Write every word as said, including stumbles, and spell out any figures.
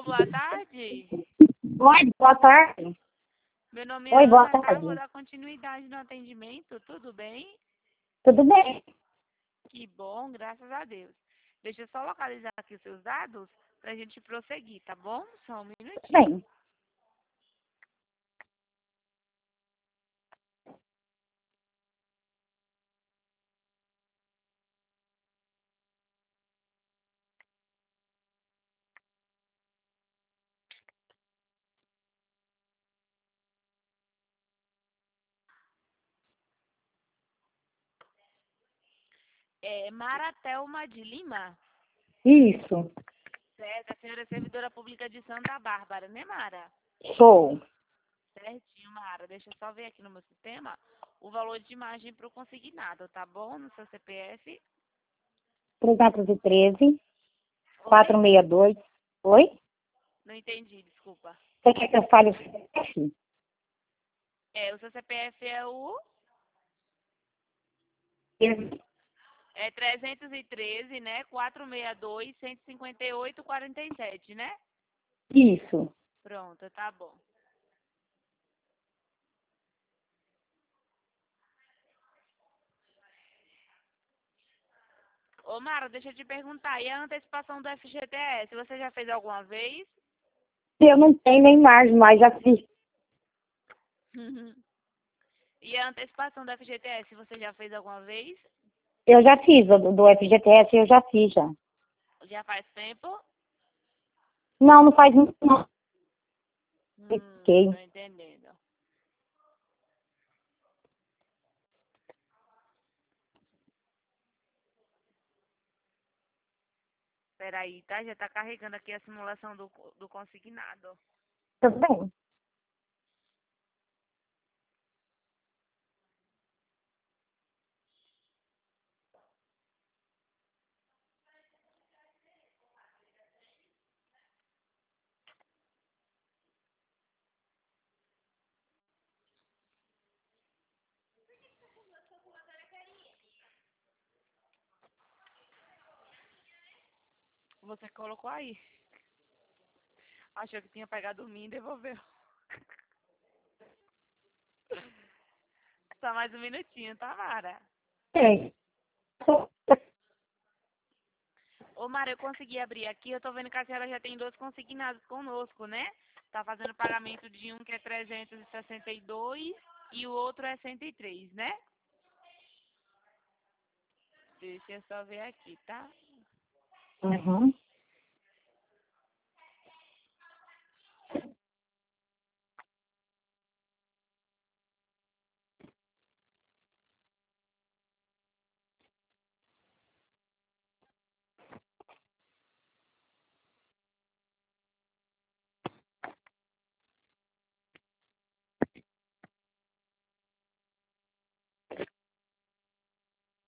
boa tarde. Oi, boa tarde. Meu nome é Oi, boa Ana, tá? tarde. Vou dar continuidade no atendimento, tudo bem? Tudo bem? Que bom, graças a Deus. Deixa eu só localizar aqui os seus dados pra gente prosseguir, tá bom? Só um Tudo minutinho. bem. É Mara Thelma de Lima? Isso, Certo, a senhora é servidora pública de Santa Bárbara, né, Mara? sou. Certinho, Mara. Deixa eu só ver aqui no meu sistema o valor de imagem para o consignado, tá bom? No seu C P F. trezentos e treze, Oi? quatrocentos e sessenta e dois. Oi? Não entendi, desculpa. Você quer que eu fale o C P F? É, o seu C P F é o... É trezentos e treze, né? quatrocentos e sessenta e dois, cento e cinquenta e oito, quarenta e sete, né? Isso. Pronto, tá bom. Ô, Mara, deixa eu te perguntar. E a antecipação do F G T S, você já fez alguma vez? Eu não tenho nem margem, mas já fiz. E a antecipação do F G T S, você já fez alguma vez? Eu já fiz, do, do F G T S eu já fiz já. Já faz tempo? Não, não faz muito não. Hum, Fiquei. tô entendendo. Peraí, tá? Já tá carregando aqui a simulação do, do consignado. Tudo bem. Você colocou aí. Achou que tinha pegado o mim e devolveu. Só mais um minutinho, tá, Mara? Tem. Ô, Mara, eu consegui abrir aqui. Eu tô vendo que a senhora já tem dois consignados conosco, né? Tá fazendo pagamento de um que é trezentos e sessenta e dois e o outro é cento e três, né? Deixa eu só ver aqui, tá? Uhum.